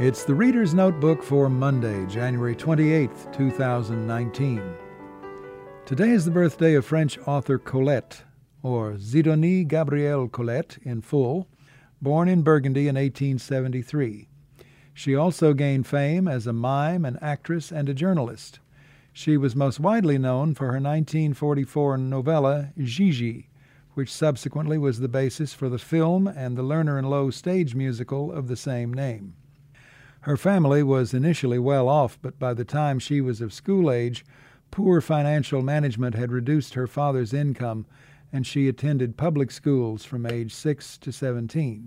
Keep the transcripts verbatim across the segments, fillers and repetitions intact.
It's the Reader's Notebook for Monday, January twenty-eighth, two thousand nineteen. Today is the birthday of French author Colette, or Sidonie Gabrielle Colette in full, born in Burgundy in eighteen seventy-three. She also gained fame as a mime, an actress, and a journalist. She was most widely known for her nineteen forty-four novella Gigi, which subsequently was the basis for the film and the Lerner and Loewe stage musical of the same name. Her family was initially well off, but by the time she was of school age, poor financial management had reduced her father's income, and she attended public schools from age six to seventeen.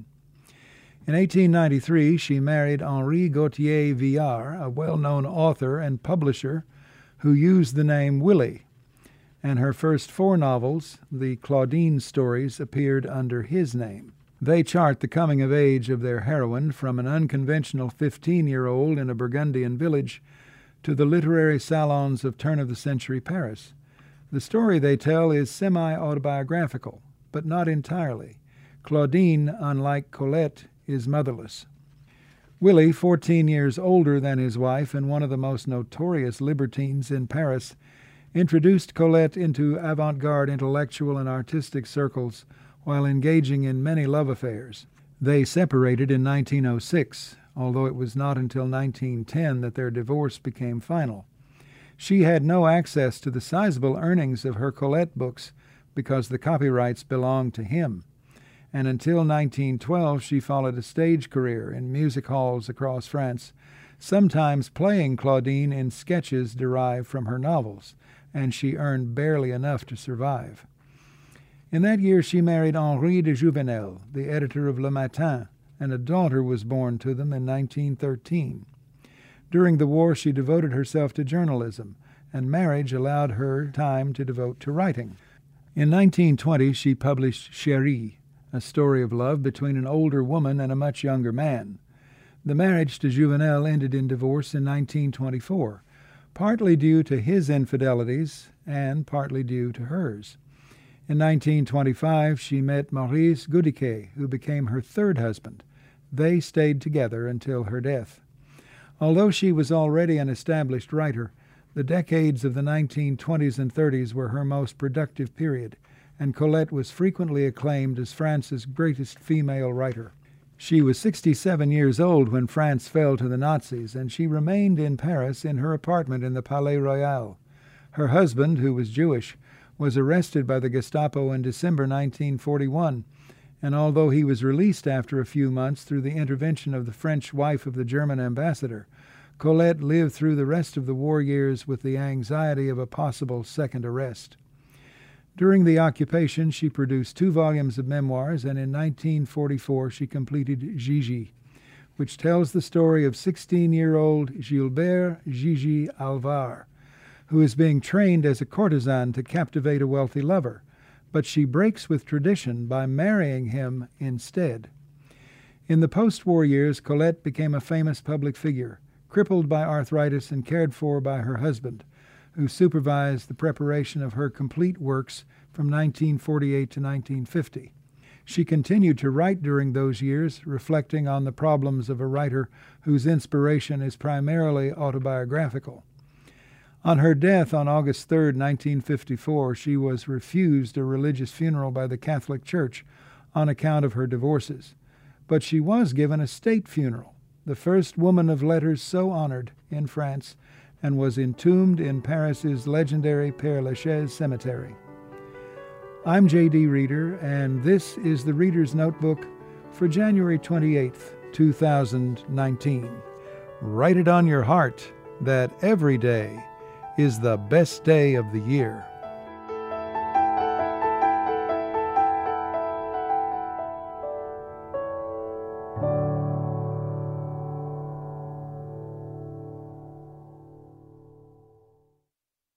In eighteen ninety-three, she married Henri Gauthier Villard, a well-known author and publisher who used the name Willie, and her first four novels, the Claudine stories, appeared under his name. They chart the coming of age of their heroine from an unconventional fifteen-year-old in a Burgundian village to the literary salons of turn-of-the-century Paris. The story they tell is semi-autobiographical, but not entirely. Claudine, unlike Colette, is motherless. Willie, fourteen years older than his wife and one of the most notorious libertines in Paris, introduced Colette into avant-garde intellectual and artistic circles while engaging in many love affairs. They separated in nineteen oh six, although it was not until nineteen ten that their divorce became final. She had no access to the sizable earnings of her Colette books because the copyrights belonged to him, and until nineteen twelve she followed a stage career in music halls across France, sometimes playing Claudine in sketches derived from her novels, and she earned barely enough to survive. In that year she married Henri de Jouvenel, the editor of Le Matin, and a daughter was born to them in nineteen thirteen. During the war she devoted herself to journalism, and marriage allowed her time to devote to writing. In nineteen twenty she published Chérie, a story of love between an older woman and a much younger man. The marriage to Jouvenel ended in divorce in nineteen twenty-four, partly due to his infidelities and partly due to hers. In nineteen twenty-five, she met Maurice Goudichet, who became her third husband. They stayed together until her death. Although she was already an established writer, the decades of the nineteen twenties and thirties were her most productive period, and Colette was frequently acclaimed as France's greatest female writer. She was sixty-seven years old when France fell to the Nazis, and she remained in Paris in her apartment in the Palais Royal. Her husband, who was Jewish, was arrested by the Gestapo in December nineteen forty-one, and although he was released after a few months through the intervention of the French wife of the German ambassador, Colette lived through the rest of the war years with the anxiety of a possible second arrest. During the occupation, she produced two volumes of memoirs, and in nineteen forty-four she completed Gigi, which tells the story of sixteen-year-old Gilbert Gigi Alvar, who is being trained as a courtesan to captivate a wealthy lover, but she breaks with tradition by marrying him instead. In the post-war years, Colette became a famous public figure, crippled by arthritis and cared for by her husband, who supervised the preparation of her complete works from nineteen forty-eight to nineteen fifty. She continued to write during those years, reflecting on the problems of a writer whose inspiration is primarily autobiographical. On her death on August third, nineteen fifty-four, she was refused a religious funeral by the Catholic Church on account of her divorces, but she was given a state funeral, the first woman of letters so honored in France, and was entombed in Paris's legendary Père Lachaise Cemetery. I'm J D Reader, and this is the Reader's Notebook for January twenty-eighth, two thousand nineteen. Write it on your heart that every day is the best day of the year.